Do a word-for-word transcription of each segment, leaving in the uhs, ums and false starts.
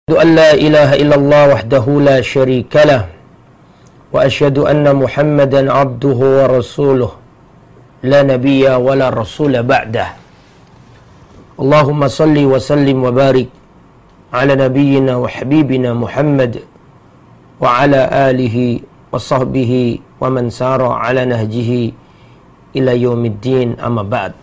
أن لا إله إلا الله وحده لا شريك له وأشهد أن محمدا عبده ورسوله لا نبي ولا رسول بعده اللهم صل وسلم وبارك على نبينا وحبيبنا محمد وعلى آله وصحبه ومن سار على نهجه إلى يوم الدين أما بعد.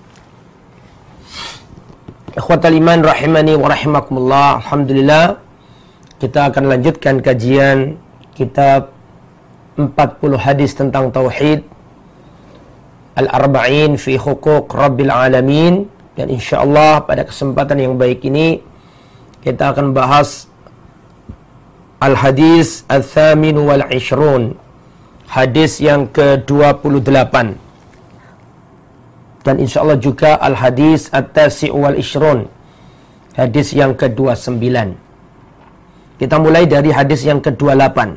Ikhwatal iman rahimani wa rahimakumullah. Alhamdulillah, kita akan lanjutkan kajian kitab empat puluh hadis tentang tauhid, Al-Arba'in fi Huquq Rabbil Alamin. Dan insyaallah pada kesempatan yang baik ini kita akan bahas Al-Hadis Al-Thamin wal-Ishrun, hadis yang ke dua puluh delapan. Dan insyaallah juga Al-Hadis At-Tasi' wal-Ishrun, hadis yang ke dua puluh sembilan. Kita mulai dari hadis yang ke dua puluh delapan.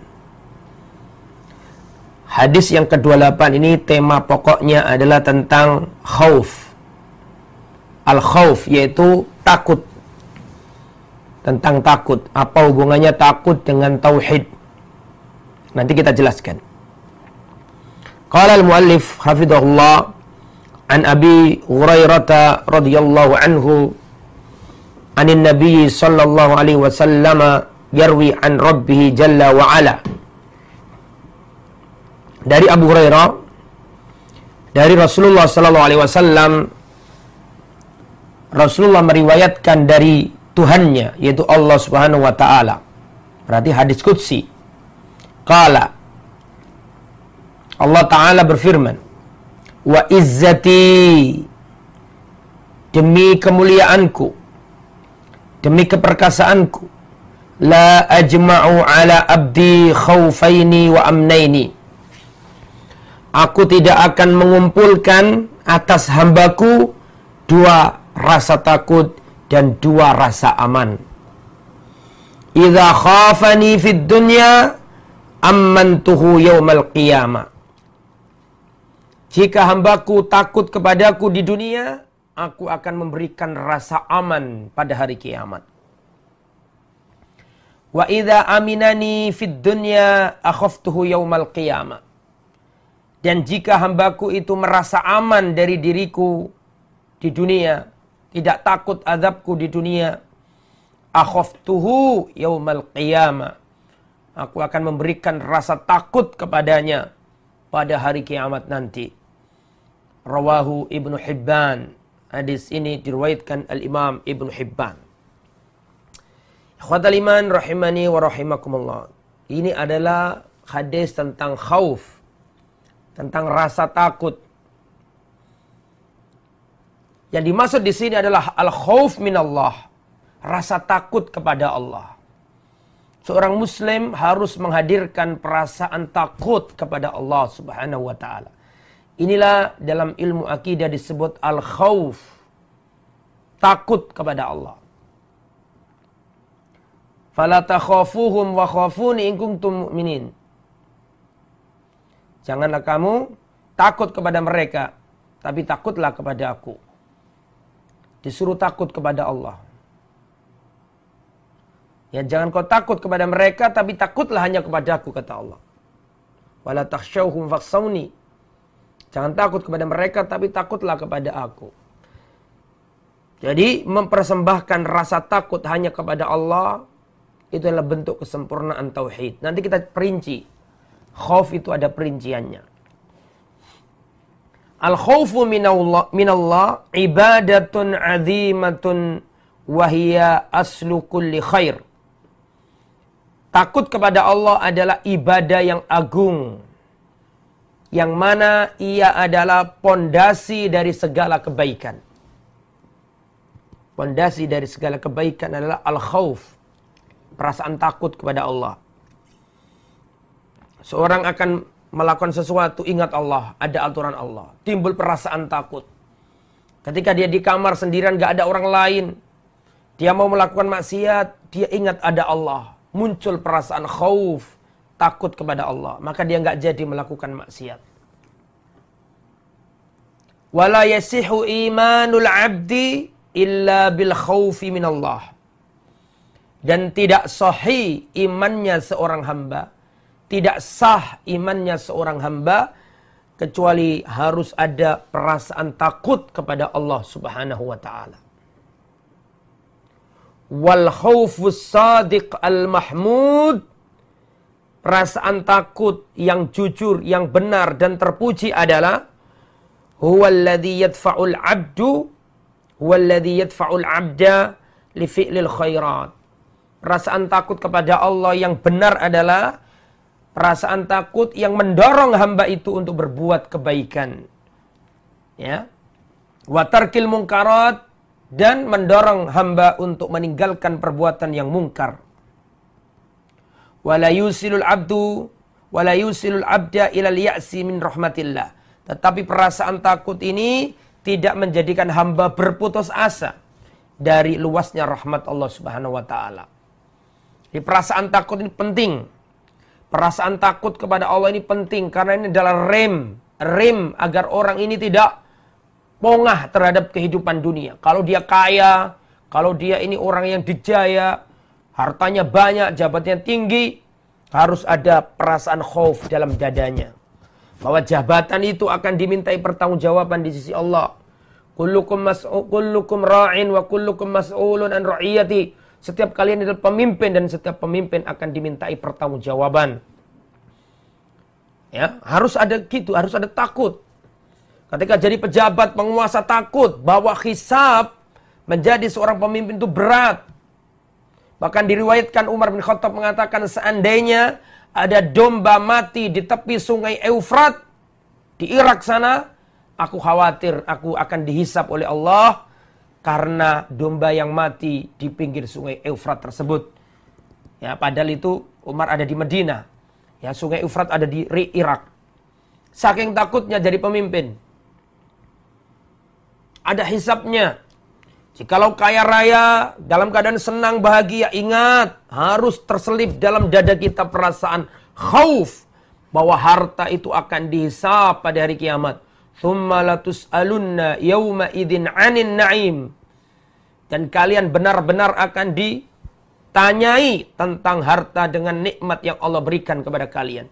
Hadis yang ke dua puluh delapan ini tema pokoknya adalah tentang khauf. Al-khauf yaitu takut. Tentang takut. Apa hubungannya takut dengan tauhid? Nanti kita jelaskan. Qala al-muallif hafidhahullah an Abi Hurairah radhiyallahu anhu anin Nabi sallallahu alaihi wasallam yarwi an Rabbih jalla wa ala. Dari Abu Hurairah, dari Rasulullah sallallahu alaihi wasallam, Rasulullah meriwayatkan dari Tuhannya, yaitu Allah Subhanahu wa taala. Berarti hadis qudsi. Qala, Allah taala berfirman, wa izzati, demi kemuliaanku, demi keperkasaanku, la ajma'u ala abdi khawfaini wa amnaini, aku tidak akan mengumpulkan atas hambaku dua rasa takut dan dua rasa aman. Idza khafani fid dunya ammantuhu yaumal qiyamah, jika hambaku takut kepadaku di dunia, aku akan memberikan rasa aman pada hari kiamat. Wa idza aminani fid dunya akhaftuhu yaumal qiyamah. Dan jika hambaku itu merasa aman dari diriku di dunia, tidak takut azabku di dunia, akhaftuhu yaumal qiyamah, aku akan memberikan rasa takut kepadanya pada hari kiamat nanti. Rawahu Ibnu Hibban. Hadis ini diriwayatkan Al-Imam Ibnu Hibban. Ikhwatal iman rahimani wa rahimakumullah. Ini adalah hadis tentang khauf, tentang rasa takut. Yang dimaksud di sini adalah al-khauf minallah, rasa takut kepada Allah. Seorang muslim harus menghadirkan perasaan takut kepada Allah Subhanahu wa taala. Inilah dalam ilmu akidah disebut al-khauf, takut kepada Allah. Fala takhafuhum wa khafuni in kuntum mu'minin. Janganlah kamu takut kepada mereka, tapi takutlah kepada aku. Disuruh takut kepada Allah. Ya, jangan kau takut kepada mereka, tapi takutlah hanya kepada aku, kata Allah. Wala takhshawhum fakhshawni. Jangan takut kepada mereka, tapi takutlah kepada aku. Jadi, mempersembahkan rasa takut hanya kepada Allah, itu adalah bentuk kesempurnaan tauhid. Nanti kita perinci. Khauf itu ada perinciannya. Al-khawfu minallah, minallah ibadatun azimatun wahiyya aslu kulli khair. Takut kepada Allah adalah ibadah yang agung, yang mana ia adalah pondasi dari segala kebaikan. Pondasi dari segala kebaikan adalah al-khauf, perasaan takut kepada Allah. Seorang akan melakukan sesuatu, ingat Allah, ada aturan Allah. Timbul perasaan takut. Ketika dia di kamar sendirian, gak ada orang lain, dia mau melakukan maksiat, dia ingat ada Allah. Muncul perasaan khauf, takut kepada Allah, maka dia enggak jadi melakukan maksiat. Wala yasihu imanul abdi illa bil khaufi minallah. Dan tidak sahih imannya seorang hamba, tidak sah imannya seorang hamba, kecuali harus ada perasaan takut kepada Allah Subhanahu wa ta'ala. Wal khaufus sadiq al-mahmud, perasaan takut yang jujur, yang benar dan terpuji adalah huwallazi yadfa'ul 'abdu huwallazi yadfa'ul 'abda li fi'lil khairat. Perasaan takut kepada Allah yang benar adalah perasaan takut yang mendorong hamba itu untuk berbuat kebaikan. Ya. Wa tarkil munkarat, dan mendorong hamba untuk meninggalkan perbuatan yang mungkar. Wala yusilul abdu wala yusilul abda ilal ya'si min rahmatillah. Tetapi perasaan takut ini tidak menjadikan hamba berputus asa dari luasnya rahmat Allah Subhanahu wa taala. Di perasaan takut ini penting. Perasaan takut kepada Allah ini penting karena ini adalah rem, rem agar orang ini tidak pongah terhadap kehidupan dunia. Kalau dia kaya, kalau dia ini orang yang dijaya, hartanya banyak, jabatannya tinggi, harus ada perasaan khauf dalam dadanya. Bahwa jabatan itu akan dimintai pertanggungjawaban di sisi Allah. Kullukum mas'ul, kullukum ra'in wa kullukum mas'ulun an ra'iyati. Setiap kalian adalah pemimpin dan setiap pemimpin akan dimintai pertanggungjawaban. Ya, harus ada gitu, harus ada takut. Ketika jadi pejabat, penguasa takut bahwa hisab menjadi seorang pemimpin itu berat. Bahkan diriwayatkan Umar bin Khattab mengatakan, seandainya ada domba mati di tepi sungai Eufrat di Irak sana, aku khawatir aku akan dihisab oleh Allah karena domba yang mati di pinggir sungai Eufrat tersebut. Ya, padahal itu Umar ada di Madinah. Ya, sungai Eufrat ada di Irak. Saking takutnya jadi pemimpin. Ada hisabnya. Jikalau kaya raya, dalam keadaan senang, bahagia, ingat, harus terselip dalam dada kita perasaan khauf bahwa harta itu akan dihisab pada hari kiamat. Tsumma latus'alunna yawma idzin 'anin na'im. Dan kalian benar-benar akan ditanyai tentang harta dengan nikmat yang Allah berikan kepada kalian.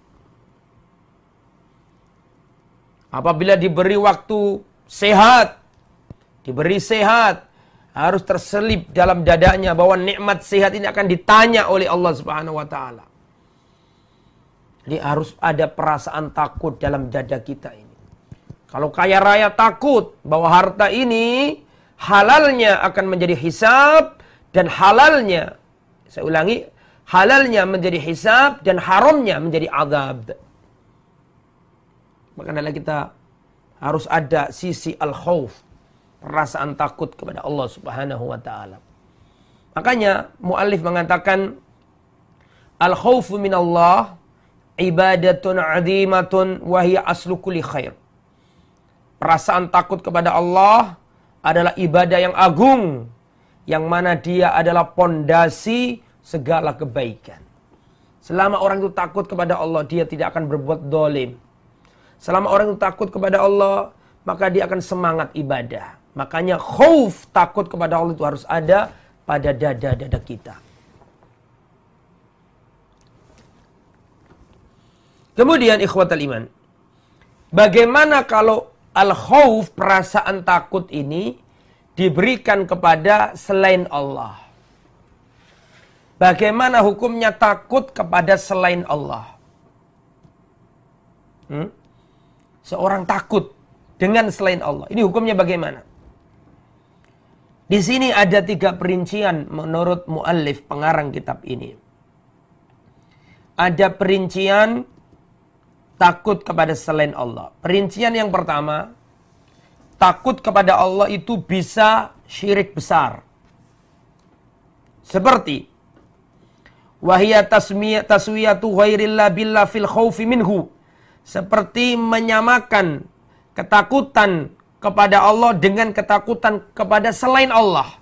Apabila diberi waktu sehat, diberi sehat, harus terselip dalam dadanya bahwa nikmat sehat ini akan ditanya oleh Allah Subhanahu wa taala. Jadi harus ada perasaan takut dalam dada kita ini. Kalau kaya raya takut bahwa harta ini halalnya akan menjadi hisab dan halalnya, saya ulangi, halalnya menjadi hisab dan haramnya menjadi azab. Maka adalah kita harus ada sisi al-khauf, perasaan takut kepada Allah Subhanahu wa taala. Makanya muallif mengatakan al-khaufu minallah ibadatun 'azimatun wa hiya aslu kulli khair. Perasaan takut kepada Allah adalah ibadah yang agung, yang mana dia adalah pondasi segala kebaikan. Selama orang itu takut kepada Allah, dia tidak akan berbuat dolim. Selama orang itu takut kepada Allah, maka dia akan semangat ibadah. Makanya khauf, takut kepada Allah itu harus ada pada dada-dada kita. Kemudian ikhwatal iman, bagaimana kalau al-khauf, perasaan takut ini diberikan kepada selain Allah? Bagaimana hukumnya takut kepada selain Allah? Hmm? Seorang takut dengan selain Allah. Ini hukumnya bagaimana? Di sini ada tiga perincian menurut muallif pengarang kitab ini. Ada perincian takut kepada selain Allah. Perincian yang pertama, takut kepada Allah itu bisa syirik besar. Seperti wahia taswiyatu ghairillah billah fil khaufi minhu. Seperti menyamakan ketakutan kepada Allah dengan ketakutan kepada selain Allah.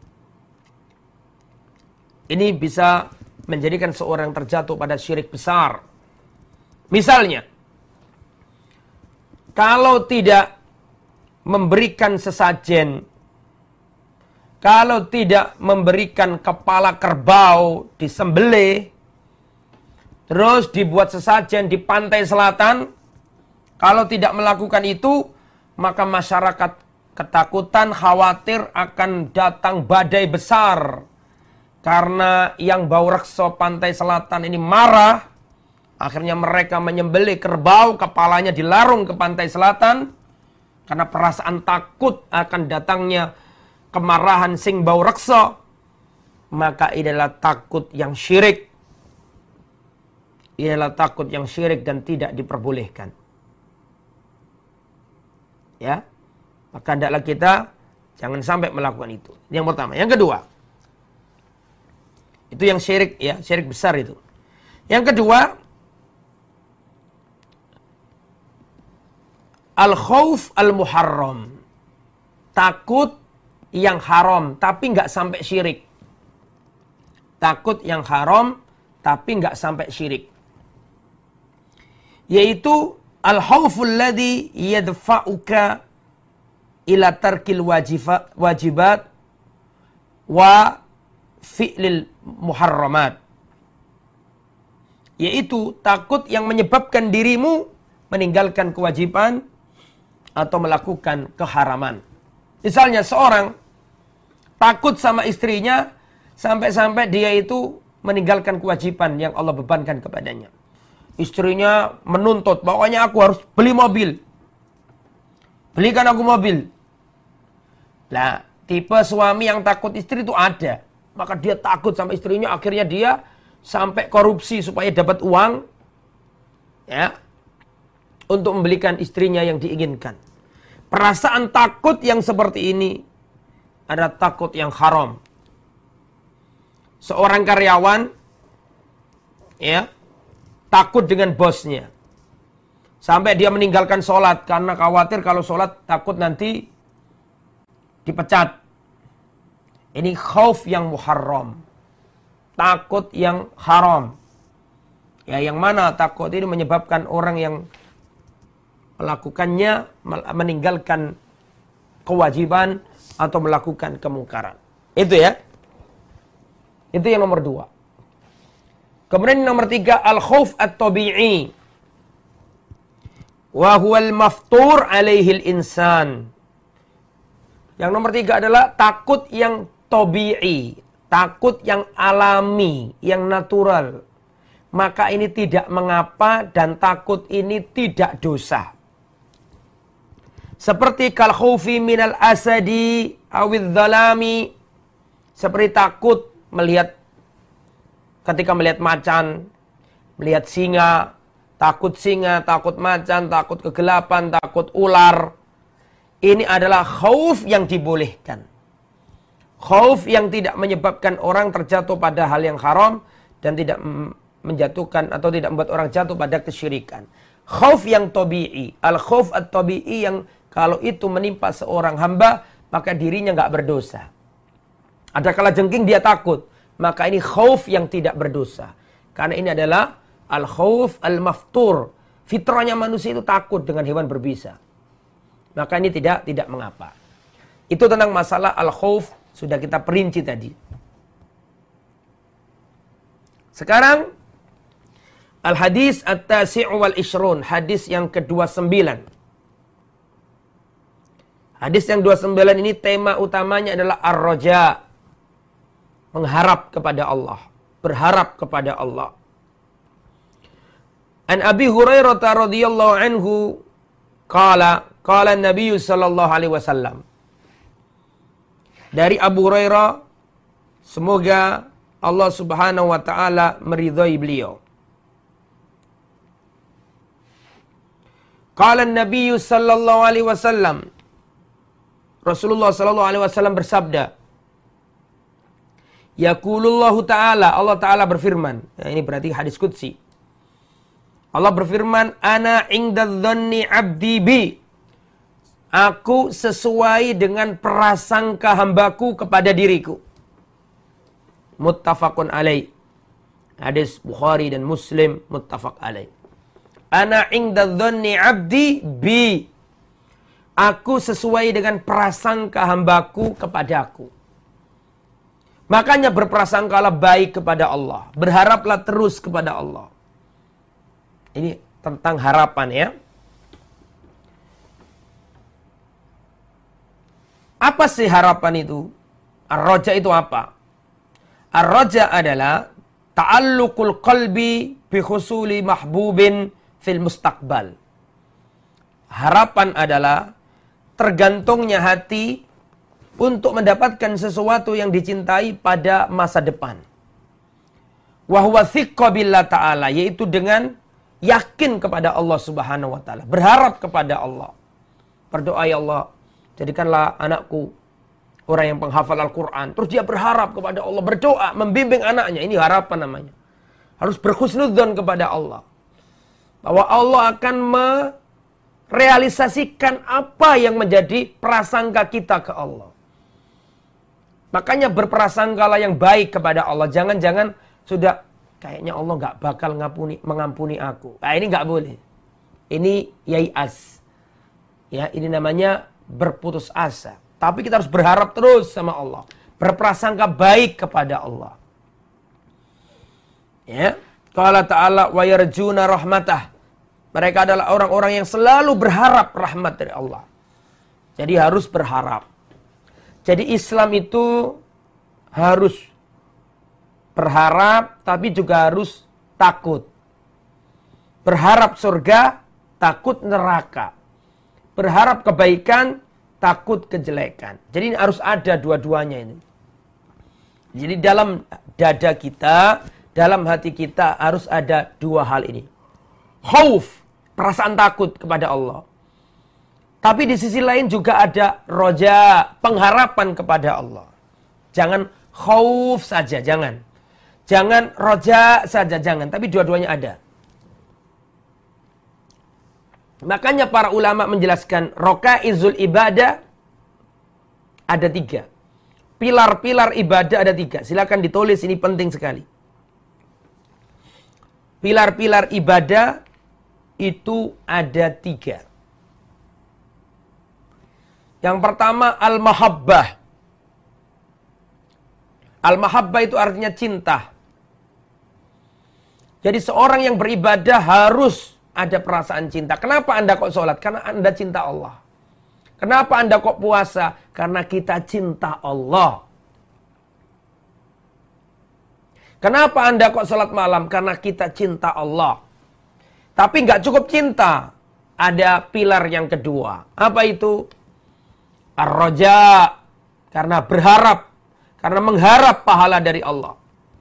Ini bisa menjadikan seorang terjatuh pada syirik besar. Misalnya, kalau tidak memberikan sesajen kalau tidak memberikan kepala kerbau disembelih, terus dibuat sesajen di pantai selatan, kalau tidak melakukan itu, maka masyarakat ketakutan, khawatir akan datang badai besar. Karena yang bau rekso pantai selatan ini marah, akhirnya mereka menyembelih kerbau, kepalanya dilarung ke pantai selatan, karena perasaan takut akan datangnya kemarahan sing bau rekso. Maka ini adalah takut yang syirik. Ini adalah takut yang syirik dan tidak diperbolehkan. Ya, maka hendaklah kita jangan sampai melakukan itu. Yang pertama. Yang kedua, itu yang syirik, ya, syirik besar itu. Yang kedua, al-khauf al-muharram, takut yang haram tapi nggak sampai syirik. Takut yang haram tapi nggak sampai syirik. Yaitu al-khauful ladzi yadfa'uka ila tarkil wajifa, wajibat wa fi'lil muharramat. Yaitu takut yang menyebabkan dirimu meninggalkan kewajiban atau melakukan keharaman. Misalnya seorang takut sama istrinya sampai-sampai dia itu meninggalkan kewajiban yang Allah bebankan kepadanya. Istrinya menuntut, pokoknya aku harus beli mobil. Belikan aku mobil. Nah, tipe suami yang takut istri itu ada. Maka dia takut sama istrinya, akhirnya dia sampai korupsi supaya dapat uang, ya, untuk membelikan istrinya yang diinginkan. Perasaan takut yang seperti ini ada takut yang haram. Seorang karyawan, ya, takut dengan bosnya. Sampai dia meninggalkan sholat karena khawatir kalau sholat takut nanti dipecat. Ini khauf yang muharram. Takut yang haram. Ya, yang mana takut ini menyebabkan orang yang melakukannya meninggalkan kewajiban atau melakukan kemungkaran. Itu ya. Itu yang nomor dua. Kemudian nomor tiga, al-khauf at-tabi'i. Wa huwal maftur alaihil insan. Yang nomor tiga adalah takut yang tabi'i. Takut yang alami, yang natural. Maka ini tidak mengapa dan takut ini tidak dosa. Seperti kal khaufi minal asadi awidh dhalami. Seperti takut melihat, ketika melihat macan, melihat singa, takut singa, takut macan, takut kegelapan, takut ular. Ini adalah khauf yang dibolehkan. Khauf yang tidak menyebabkan orang terjatuh pada hal yang haram dan tidak menjatuhkan atau tidak membuat orang jatuh pada kesyirikan. Khauf yang tabi'i, al-khauf at-tabi'i yang kalau itu menimpa seorang hamba, maka dirinya nggak berdosa. Ada kala jengking dia takut, maka ini khauf yang tidak berdosa. Karena ini adalah al-khauf al-maftur. Fitrahnya manusia itu takut dengan hewan berbisa. Maka ini tidak tidak mengapa. Itu tentang masalah al-khauf sudah kita perinci tadi. Sekarang al-hadis at-tasi'u wal ishrun, hadis yang kedua sembilan. Hadis yang dua puluh sembilan ini tema utamanya adalah ar-raja. Mengharap kepada Allah, berharap kepada Allah. An Abi Hurairah radhiyallahu anhu qala qala an-nabiy sallallahu alaihi wasallam. Dari Abu Hurairah, semoga Allah Subhanahu wa taala meridhai beliau. Qala an-nabiy sallallahu alaihi wasallam, Rasulullah sallallahu alaihi wasallam bersabda, yaqulullahu ta'ala, Allah Ta'ala berfirman. Ya, ini berarti hadis qudsi. Allah berfirman, ana indadh-dhanni 'abdi bi. Aku sesuai dengan prasangka hambaku kepada diriku. Muttafaqun alaih. Hadis Bukhari dan Muslim muttafaq alaih. Ana indadh-dhanni 'abdi bi. Aku sesuai dengan prasangka hambaku kepadaku. Makanya berprasangkalah baik kepada Allah. Berharaplah terus kepada Allah. Ini tentang harapan ya. Apa sih harapan itu? Ar-raja itu apa? Ar-raja adalah ta'alluqul qalbi bi husuli mahbubin fil mustaqbal. Harapan adalah tergantungnya hati untuk mendapatkan sesuatu yang dicintai pada masa depan. Wa huwa thiqqa billah ta'ala, yaitu dengan yakin kepada Allah Subhanahu wa taala, berharap kepada Allah. Berdoa, ya Allah, jadikanlah anakku orang yang penghafal Al-Quran. Terus dia berharap kepada Allah, berdoa, membimbing anaknya. Ini harapan namanya. Harus berhusnudzon kepada Allah. Bahwa Allah akan merealisasikan apa yang menjadi prasangka kita ke Allah. Makanya berprasangkalah yang baik kepada Allah. Jangan-jangan sudah kayaknya Allah nggak bakal ngampuni, mengampuni aku. Nah, ini nggak boleh. Ini yai'as. Ya, ini namanya berputus asa. Tapi kita harus berharap terus sama Allah. Berprasangka baik kepada Allah. Ya. Qala ta'ala wa yarjuna rahmatah. Mereka adalah orang-orang yang selalu berharap rahmat dari Allah. Jadi harus berharap. Jadi Islam itu harus berharap tapi juga harus takut. Berharap surga, takut neraka. Berharap kebaikan, takut kejelekan. Jadi ini harus ada dua-duanya ini. Jadi dalam dada kita, dalam hati kita harus ada dua hal ini. Khauf, perasaan takut kepada Allah. Tapi di sisi lain juga ada roja, pengharapan kepada Allah. Jangan khauf saja, jangan. Jangan roja saja, jangan. Tapi dua-duanya ada. Makanya para ulama menjelaskan rokaizul ibadah ada tiga. Pilar-pilar ibadah ada tiga. Silakan ditulis, ini penting sekali. Pilar-pilar ibadah itu ada tiga. Yang pertama al-mahabbah. Al-mahabbah itu artinya cinta. Jadi seorang yang beribadah harus ada perasaan cinta. Kenapa Anda kok sholat? Karena Anda cinta Allah. Kenapa Anda kok puasa? Karena kita cinta Allah. Kenapa Anda kok sholat malam? Karena kita cinta Allah. Tapi nggak cukup cinta. Ada pilar yang kedua. Apa itu? Ar-raja. Karena berharap. Karena mengharap pahala dari Allah.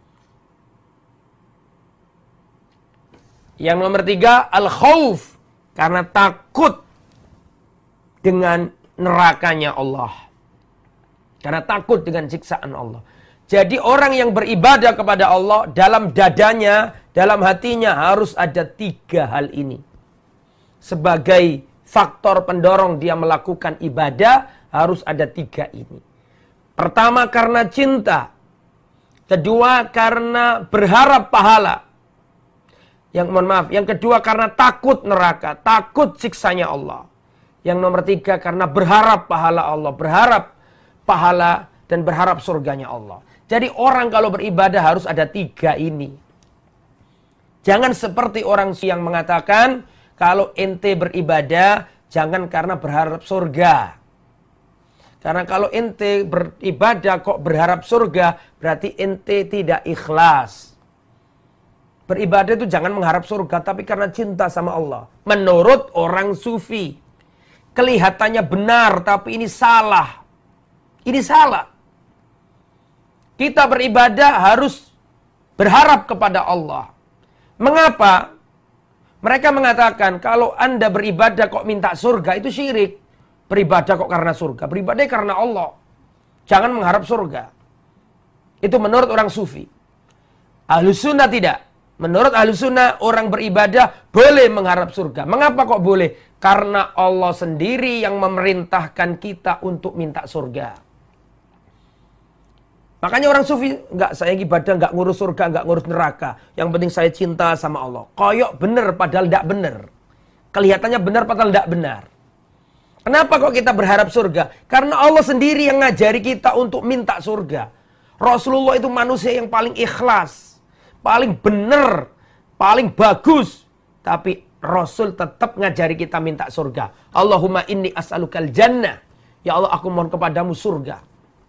Yang nomor tiga, al-khauf. Karena takut dengan nerakanya Allah. Karena takut dengan siksaan Allah. Jadi orang yang beribadah kepada Allah, dalam dadanya, dalam hatinya harus ada tiga hal ini. Sebagai faktor pendorong dia melakukan ibadah, harus ada tiga ini. Pertama karena cinta. Kedua karena berharap pahala. Yang mohon maaf, yang kedua karena takut neraka, takut siksanya Allah. Yang nomor tiga karena berharap pahala Allah, berharap pahala dan berharap surganya Allah. Jadi orang kalau beribadah harus ada tiga ini. Jangan seperti orang yang mengatakan kalau ente beribadah jangan karena berharap surga. Karena kalau ente beribadah kok berharap surga, berarti ente tidak ikhlas. Beribadah itu jangan mengharap surga, tapi karena cinta sama Allah. Menurut orang sufi. Kelihatannya benar, tapi ini salah. Ini salah. Kita beribadah harus berharap kepada Allah. Mengapa? Mereka mengatakan, kalau Anda beribadah kok minta surga, itu syirik. Beribadah kok karena surga. Beribadah karena Allah. Jangan mengharap surga. Itu menurut orang sufi. Ahlus sunnah tidak. Menurut Ahlus sunnah, orang beribadah boleh mengharap surga. Mengapa kok boleh? Karena Allah sendiri yang memerintahkan kita untuk minta surga. Makanya orang sufi, enggak, saya ibadah, enggak ngurus surga, enggak ngurus neraka. Yang penting saya cinta sama Allah. Koyok bener padahal enggak bener. Kelihatannya benar padahal enggak benar. Kenapa kok kita berharap surga? Karena Allah sendiri yang ngajari kita untuk minta surga. Rasulullah itu manusia yang paling ikhlas, paling benar, paling bagus. Tapi Rasul tetap ngajari kita minta surga. Allahumma inni as'alukal jannah. Ya Allah, aku mohon kepadamu surga.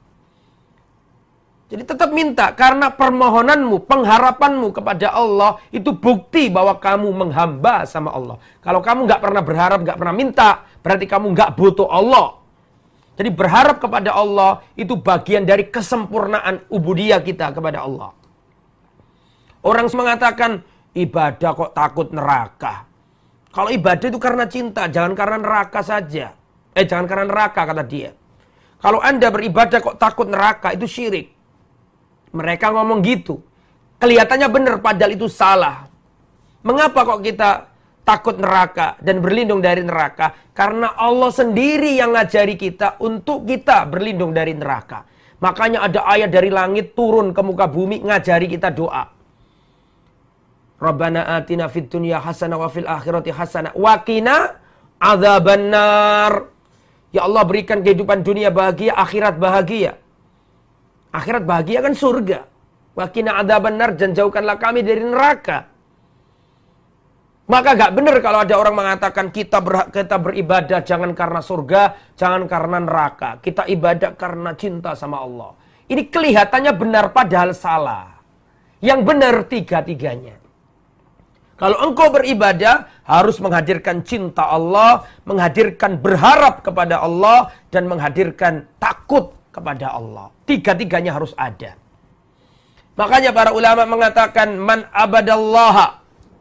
Jadi tetap minta, karena permohonanmu, pengharapanmu kepada Allah itu bukti bahwa kamu menghamba sama Allah. Kalau kamu nggak pernah berharap, nggak pernah minta, berarti kamu nggak butuh Allah. Jadi berharap kepada Allah itu bagian dari kesempurnaan ubudiyah kita kepada Allah. Orang mengatakan ibadah kok takut neraka. Kalau ibadah itu karena cinta, jangan karena neraka saja. Eh jangan karena neraka, kata dia. Kalau Anda beribadah kok takut neraka, itu syirik. Mereka ngomong gitu. Kelihatannya benar, padahal itu salah. Mengapa kok kita takut neraka dan berlindung dari neraka? Karena Allah sendiri yang ngajari kita untuk kita berlindung dari neraka. Makanya ada ayat dari langit turun ke muka bumi ngajari kita doa. Rabbana atina fid dunya hasanah wa fil akhirati hasanah wa qina adzabannar. Ya Allah, berikan kehidupan dunia bahagia, akhirat bahagia. Akhirat bahagia kan surga. Wa qina adzabannar, dan jauhkanlah kami dari neraka. Maka gak benar kalau ada orang mengatakan kita, ber, kita beribadah jangan karena surga, jangan karena neraka. Kita ibadah karena cinta sama Allah. Ini kelihatannya benar padahal salah. Yang benar tiga-tiganya. Kalau engkau beribadah harus menghadirkan cinta Allah, menghadirkan berharap kepada Allah, dan menghadirkan takut kepada Allah. Tiga-tiganya harus ada. Makanya para ulama mengatakan man abadallaha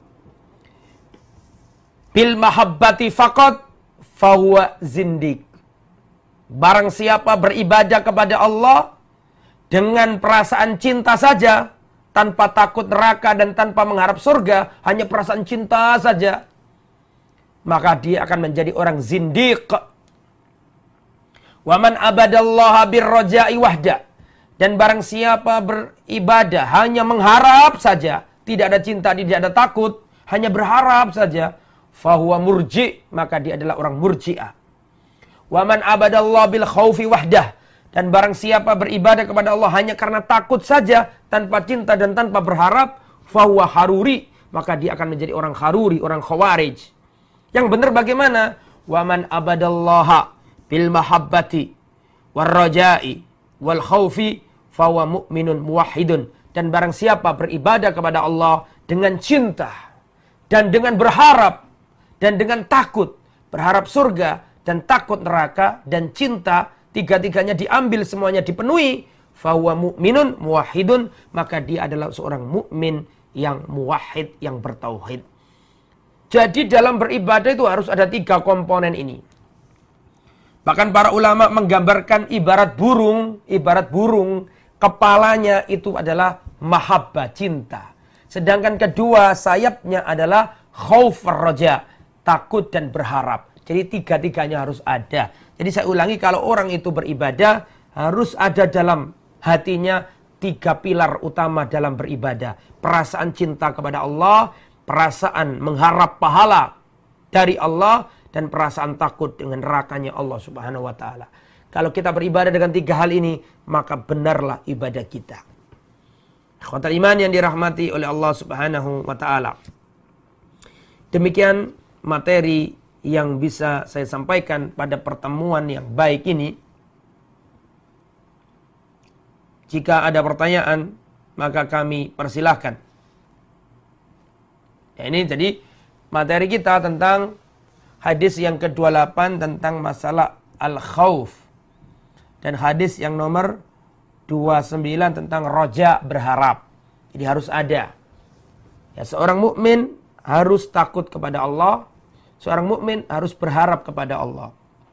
bil mahabbati faqat fahuwa zindik. Barang siapa beribadah kepada Allah dengan perasaan cinta saja, tanpa takut neraka dan tanpa mengharap surga, hanya perasaan cinta saja, maka dia akan menjadi orang zindiq. Wa man abadallaha birroja'i wahda. Dan barang siapa beribadah hanya mengharap saja, tidak ada cinta, tidak ada takut, hanya berharap saja, fahuwa murji, maka dia adalah orang murji'ah. Wa man abadallaha bil khaufi wahdah. Dan barang siapa beribadah kepada Allah hanya karena takut saja, tanpa cinta dan tanpa berharap, fahuwa haruri, maka dia akan menjadi orang haruri, orang khawarij. Yang benar bagaimana? Wa man abadallaha bil mahabbati war raja'i wal khaufi fahuwa mu'minun muwahhidun. Dan barang siapa beribadah kepada Allah dengan cinta dan dengan berharap dan dengan takut, berharap surga dan takut neraka dan cinta, tiga-tiganya diambil, semuanya dipenuhi, fahuwa mu'minun muwahhidun, maka dia adalah seorang mukmin yang muwahhid, yang bertauhid. Jadi dalam beribadah itu harus ada tiga komponen ini. Bahkan para ulama menggambarkan ibarat burung, ibarat burung, kepalanya itu adalah mahabbah, cinta. Sedangkan kedua sayapnya adalah khauf raja, takut dan berharap. Jadi tiga-tiganya harus ada. Jadi saya ulangi, kalau orang itu beribadah harus ada dalam hatinya tiga pilar utama dalam beribadah. Perasaan cinta kepada Allah, perasaan mengharap pahala dari Allah, dan perasaan takut dengan nerakanya Allah Subhanahu wa taala. Kalau kita beribadah dengan tiga hal ini, maka benarlah ibadah kita. Ikhwatal iman yang dirahmati oleh Allah Subhanahu wa taala. Demikian materi yang bisa saya sampaikan pada pertemuan yang baik ini. Jika ada pertanyaan, maka kami persilahkan. Ya, ini jadi materi kita tentang hadis yang ke dua puluh delapan tentang masalah al-khauf. Dan hadis yang nomor dua puluh sembilan tentang roja, berharap. Jadi harus ada. Ya, seorang mukmin harus takut kepada Allah. Seorang mukmin harus berharap kepada Allah.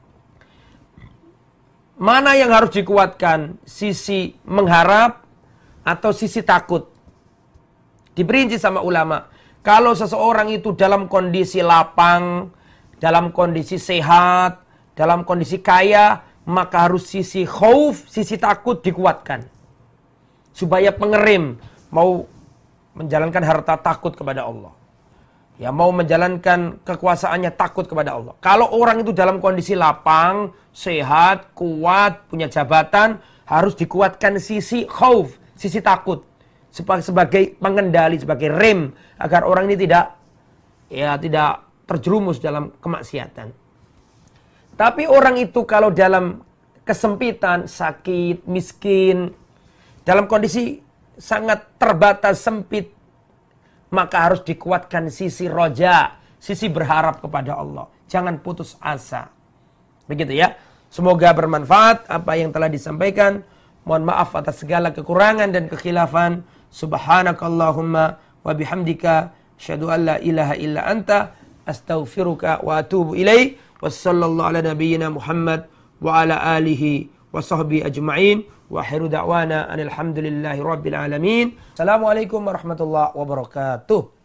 Mana yang harus dikuatkan? Sisi mengharap atau sisi takut? Diperinci sama ulama. Kalau seseorang itu dalam kondisi lapang, dalam kondisi sehat, dalam kondisi kaya, maka harus sisi khauf, sisi takut dikuatkan. Supaya pengerim mau menjalankan harta takut kepada Allah. Ya, mau menjalankan kekuasaannya takut kepada Allah. Kalau orang itu dalam kondisi lapang, sehat, kuat, punya jabatan, harus dikuatkan sisi khauf, sisi takut. Sebagai pengendali, sebagai rem agar orang ini tidak ya tidak terjerumus dalam kemaksiatan. Tapi orang itu kalau dalam kesempitan, sakit, miskin, dalam kondisi sangat terbatas, sempit, maka harus dikuatkan sisi roja, sisi berharap kepada Allah. Jangan putus asa. Begitu ya. Semoga bermanfaat apa yang telah disampaikan. Mohon maaf atas segala kekurangan dan kekhilafan. Subhanakallahumma wa bihamdika asyhadu an la ilaha illa anta astaghfiruka wa atubu ilaik. Wassallallahu ala nabiyyina Muhammad wa ala alihi wa sahbihi ajma'in. Wa akhiru da'wana anil hamdulillahi rabbil alamin. Assalamualaikum warahmatullahi wabarakatuh.